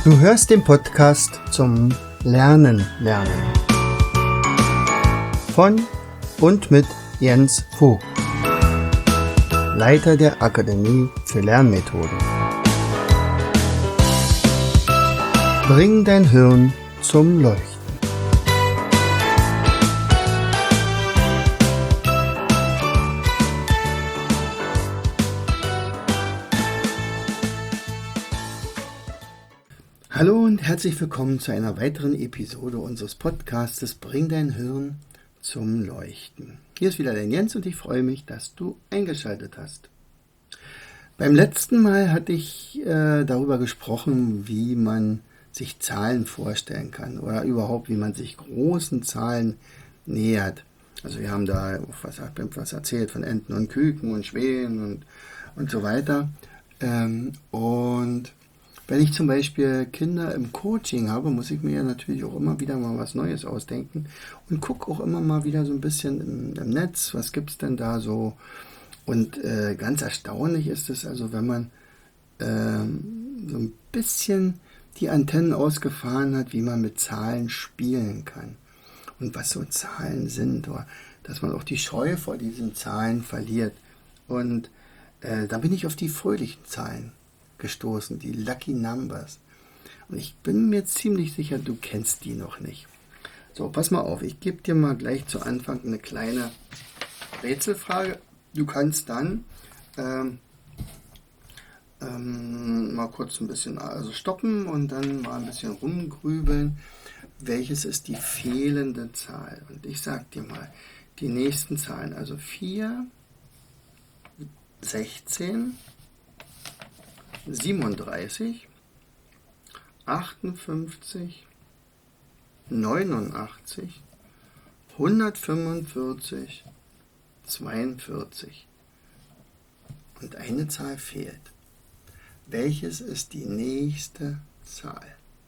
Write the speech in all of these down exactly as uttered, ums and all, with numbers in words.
Du hörst den Podcast zum Lernen lernen von und mit Jens Vogt, Leiter der Akademie für Lernmethoden. Bring dein Hirn zum Leuchten. Hallo und herzlich willkommen zu einer weiteren Episode unseres Podcastes Bring dein Hirn zum Leuchten. Hier ist wieder der Jens und ich freue mich, dass du eingeschaltet hast. Beim letzten Mal hatte ich äh, darüber gesprochen, wie man sich Zahlen vorstellen kann oder überhaupt, wie man sich großen Zahlen nähert. Also wir haben da was, was erzählt von Enten und Küken und Schwänen und, und so weiter. Ähm, und Wenn ich zum Beispiel Kinder im Coaching habe, muss ich mir ja natürlich auch immer wieder mal was Neues ausdenken und gucke auch immer mal wieder so ein bisschen im, im Netz, was gibt es denn da so. Und äh, ganz erstaunlich ist es also, wenn man äh, so ein bisschen die Antennen ausgefahren hat, wie man mit Zahlen spielen kann und was so Zahlen sind, oder dass man auch die Scheu vor diesen Zahlen verliert. Und äh, da bin ich auf die fröhlichen Zahlen gestoßen, die Lucky Numbers. Und ich bin mir ziemlich sicher, du kennst die noch nicht. So, pass mal auf, ich gebe dir mal gleich zu Anfang eine kleine Rätselfrage. Du kannst dann ähm, ähm, mal kurz ein bisschen also stoppen und dann mal ein bisschen rumgrübeln. Welches ist die fehlende Zahl? Und ich sag dir mal, die nächsten Zahlen, also vier, sechzehn, siebenunddreißig, achtundfünfzig, neunundachtzig, hundertfünfundvierzig, zweiundvierzig. Und eine Zahl fehlt. Welches ist die nächste Zahl?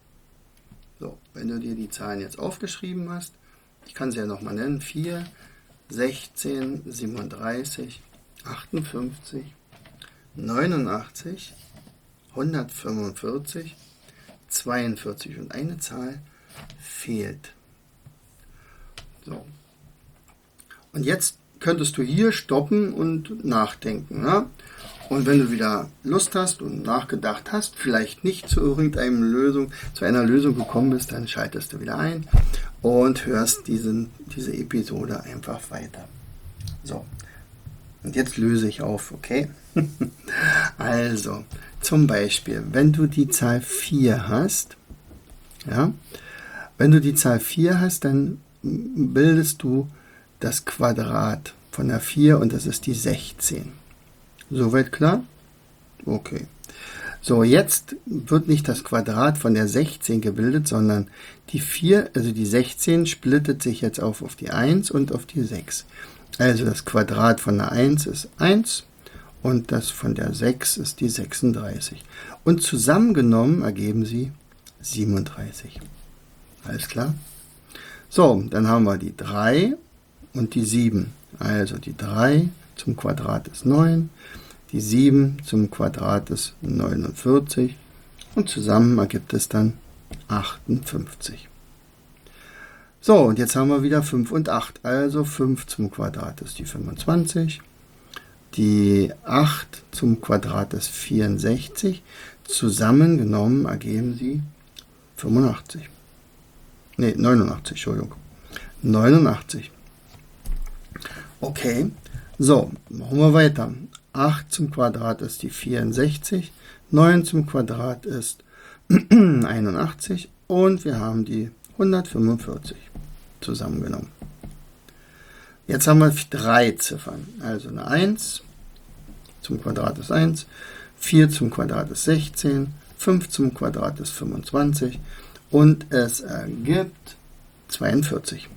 So, wenn du dir die Zahlen jetzt aufgeschrieben hast, ich kann sie ja nochmal nennen, vier, sechzehn, siebenunddreißig, achtundfünfzig, neunundachtzig, hundertfünfundvierzig, zweiundvierzig und eine Zahl fehlt. So. Und jetzt könntest du hier stoppen und nachdenken. Ne? Und wenn du wieder Lust hast und nachgedacht hast, vielleicht nicht zu irgendeiner Lösung, zu einer Lösung gekommen bist, dann schaltest du wieder ein und hörst diesen, diese Episode einfach weiter. So. Und jetzt löse ich auf, okay? Also, zum Beispiel, wenn du die Zahl vier hast, ja, wenn du die Zahl vier hast, dann bildest du das Quadrat von der vier und das ist die sechzehn. Soweit klar? Okay. So, jetzt wird nicht das Quadrat von der sechzehn gebildet, sondern die vier, also die sechzehn splittet sich jetzt auf, auf die eins und auf die sechs. Also das Quadrat von der eins ist eins und das von der sechs ist die sechsunddreißig. Und zusammengenommen ergeben sie siebenunddreißig. Alles klar? So, dann haben wir die drei und die sieben. Also die drei zum Quadrat ist neun, die sieben zum Quadrat ist neunundvierzig und zusammen ergibt es dann achtundfünfzig. So, und jetzt haben wir wieder fünf und acht. Also fünf zum Quadrat ist die fünfundzwanzig. Die acht zum Quadrat ist vierundsechzig. Zusammengenommen ergeben sie fünfundachtzig. Ne, neunundachtzig, Entschuldigung. neunundachtzig. Okay, so, machen wir weiter. acht zum Quadrat ist die vierundsechzig. neun zum Quadrat ist einundachtzig. Und wir haben die hundertfünfundvierzig zusammengenommen. Jetzt haben wir drei Ziffern. Also eine eins zum Quadrat ist eins, vier zum Quadrat ist sechzehn, fünf zum Quadrat ist fünfundzwanzig und es ergibt zweiundvierzig.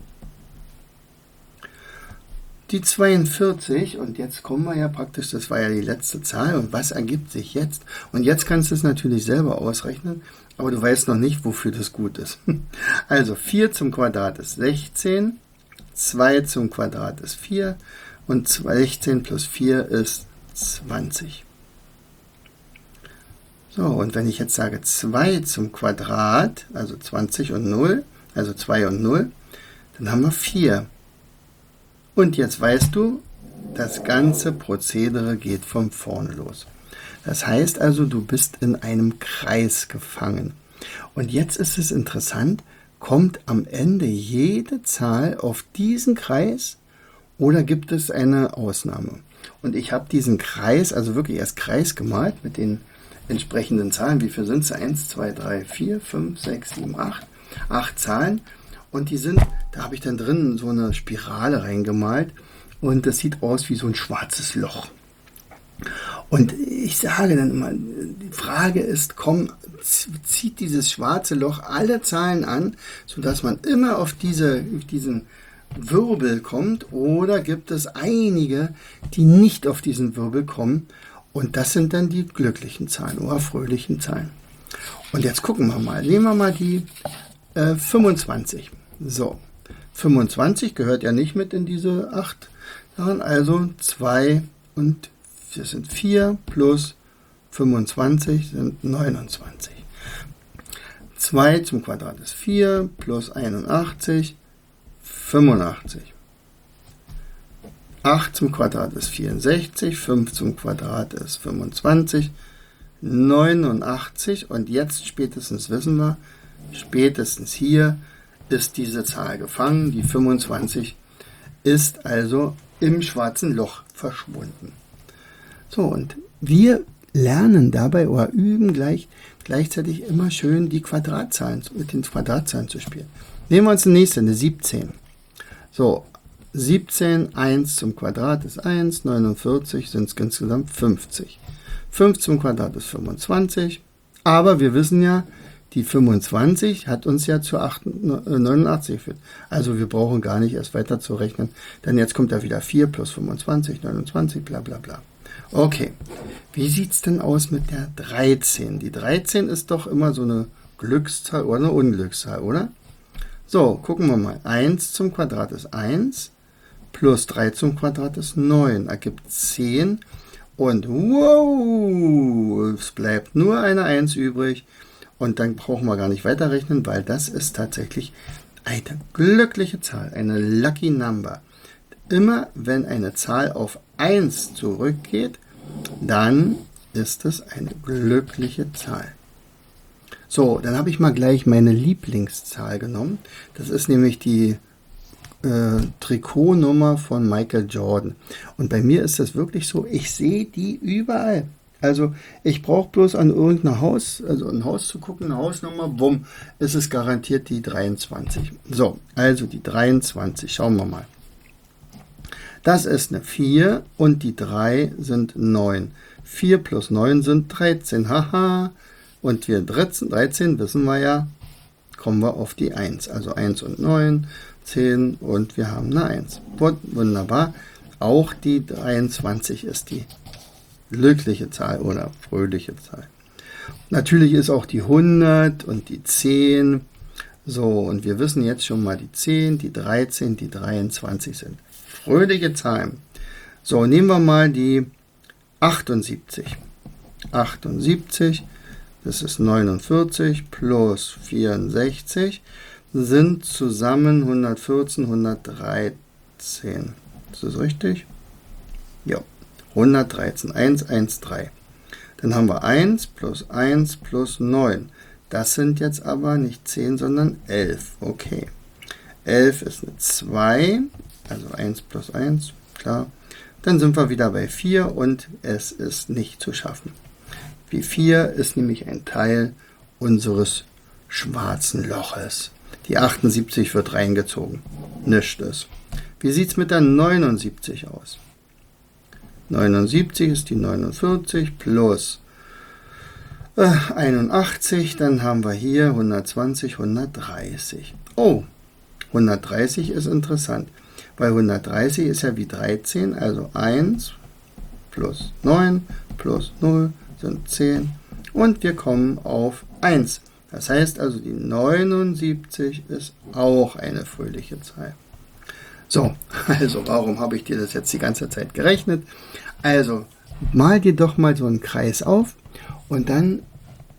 Die zweiundvierzig, und jetzt kommen wir ja praktisch, das war ja die letzte Zahl, und was ergibt sich jetzt? Und jetzt kannst du es natürlich selber ausrechnen, aber du weißt noch nicht, wofür das gut ist. Also vier zum Quadrat ist sechzehn, zwei zum Quadrat ist vier und sechzehn plus vier ist zwanzig. So, und wenn ich jetzt sage zwei zum Quadrat, also zwanzig und null, also zwei und null, dann haben wir vier. Und jetzt weißt du, das ganze Prozedere geht von vorne los. Das heißt also, du bist in einem Kreis gefangen. Und jetzt ist es interessant, kommt am Ende jede Zahl auf diesen Kreis oder gibt es eine Ausnahme? Und ich habe diesen Kreis, also wirklich erst Kreis gemalt mit den entsprechenden Zahlen. Wie viel sind es? eins, zwei, drei, vier, fünf, sechs, sieben, acht. acht Zahlen. Und die sind, da habe ich dann drin so eine Spirale reingemalt. Und das sieht aus wie so ein schwarzes Loch. Und ich sage dann immer, die Frage ist, komm, zieht dieses schwarze Loch alle Zahlen an, sodass man immer auf, diese, auf diesen Wirbel kommt, oder gibt es einige, die nicht auf diesen Wirbel kommen, und das sind dann die glücklichen Zahlen oder fröhlichen Zahlen. Und jetzt gucken wir mal, nehmen wir mal die äh, fünfundzwanzig. So, fünfundzwanzig gehört ja nicht mit in diese acht Sachen, also zwei und das sind vier plus fünfundzwanzig sind neunundzwanzig. zwei zum Quadrat ist vier plus einundachtzig, fünfundachtzig. acht zum Quadrat ist vierundsechzig, fünf zum Quadrat ist fünfundzwanzig, neunundachtzig, und jetzt spätestens wissen wir, spätestens hier ist diese Zahl gefangen, die fünfundzwanzig ist also im schwarzen Loch verschwunden. So, und wir lernen dabei oder üben gleich, gleichzeitig immer schön die Quadratzahlen, mit den Quadratzahlen zu spielen. Nehmen wir uns die nächste, eine siebzehn. So, siebzehn, eins zum Quadrat ist eins, neunundvierzig sind es insgesamt fünfzig. fünf zum Quadrat ist fünfundzwanzig, aber wir wissen ja, die fünfundzwanzig hat uns ja zu neunundachtzig geführt. Also wir brauchen gar nicht erst weiter zu rechnen, denn jetzt kommt da wieder vier plus fünfundzwanzig, neunundzwanzig, bla bla bla. Okay, wie sieht es denn aus mit der dreizehn? Die dreizehn ist doch immer so eine Glückszahl oder eine Unglückszahl, oder? So, gucken wir mal. eins zum Quadrat ist eins, plus drei zum Quadrat ist neun, ergibt zehn. Und wow, es bleibt nur eine eins übrig. Und dann brauchen wir gar nicht weiterrechnen, weil das ist tatsächlich eine glückliche Zahl, eine Lucky Number. Immer wenn eine Zahl auf eins zurückgeht, dann ist es eine glückliche Zahl. So, dann habe ich mal gleich meine Lieblingszahl genommen. Das ist nämlich die äh, Trikotnummer von Michael Jordan. Und bei mir ist das wirklich so, ich sehe die überall. Also ich brauche bloß an irgendein Haus, also ein Haus zu gucken, eine Hausnummer, bumm, ist es garantiert die dreiundzwanzig. So, also die dreiundzwanzig, schauen wir mal. Das ist eine vier und die drei sind neun. vier plus neun sind dreizehn, haha. Und wir dreizehn, dreizehn wissen wir ja, kommen wir auf die eins. Also eins und neun, zehn und wir haben eine eins. Wunderbar. Auch die dreiundzwanzig ist die glückliche Zahl oder fröhliche Zahl. Natürlich ist auch die hundert und die zehn. So, und wir wissen jetzt schon mal, die zehn, die dreizehn, die dreiundzwanzig sind fröhliche Zahlen. So, nehmen wir mal die achtundsiebzig. achtundsiebzig, das ist neunundvierzig plus vierundsechzig, sind zusammen hundertvierzehn, hundertdreizehn. Ist das richtig? Ja, hundertdreizehn, hundertdreizehn. Dann haben wir eins plus eins plus neun. Das sind jetzt aber nicht zehn, sondern elf. Okay. elf ist eine zwei, also eins plus eins, klar. Dann sind wir wieder bei vier und es ist nicht zu schaffen. Die vier ist nämlich ein Teil unseres schwarzen Loches. Die achtundsiebzig wird reingezogen. Nichts ist. Wie sieht es mit der neunundsiebzig aus? neunundsiebzig ist die neunundvierzig plus äh, einundachtzig. Dann haben wir hier hundertzwanzig, hundertdreißig. Oh, hundertdreißig ist interessant, weil hundertdreißig ist ja wie dreizehn, also eins plus neun plus null sind zehn und wir kommen auf eins. Das heißt also, die neunundsiebzig ist auch eine fröhliche Zahl. So, also warum habe ich dir das jetzt die ganze Zeit gerechnet? Also, mal dir doch mal so einen Kreis auf und dann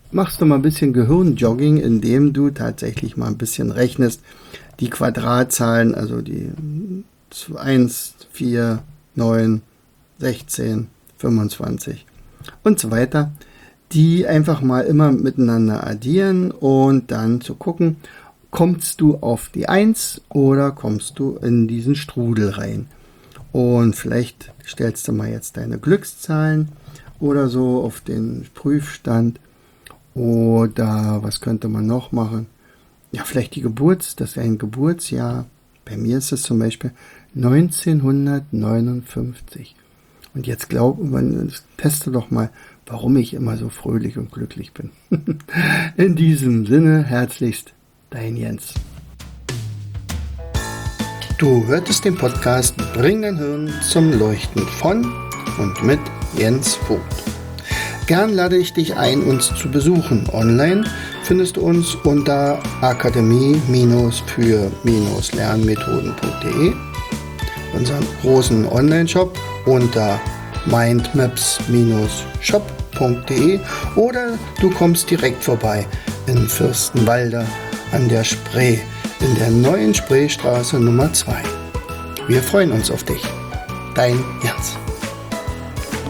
machst du mal ein bisschen Gehirnjogging, indem du tatsächlich mal ein bisschen rechnest. Die Quadratzahlen, also die eins, vier, neun, sechzehn, fünfundzwanzig und so weiter, die einfach mal immer miteinander addieren und dann zu gucken, kommst du auf die eins oder kommst du in diesen Strudel rein. Und vielleicht stellst du mal jetzt deine Glückszahlen oder so auf den Prüfstand. Oder was könnte man noch machen? Ja, vielleicht die Geburts, das ist ein Geburtsjahr. Bei mir ist es zum Beispiel neunzehnhundertneunundfünfzig. Und jetzt glaube man, teste doch mal, warum ich immer so fröhlich und glücklich bin. In diesem Sinne, herzlichst, dein Jens. Du hörtest den Podcast Bring dein Hirn zum Leuchten von und mit Jens Vogt. Gern lade ich dich ein, uns zu besuchen. Online findest du uns unter akademie für lernmethoden punkt de, unseren großen Online-Shop unter mindmaps shop punkt de oder du kommst direkt vorbei in Fürstenwalde an der Spree in der neuen Spreestraße Nummer zwei. Wir freuen uns auf dich. Dein Jens.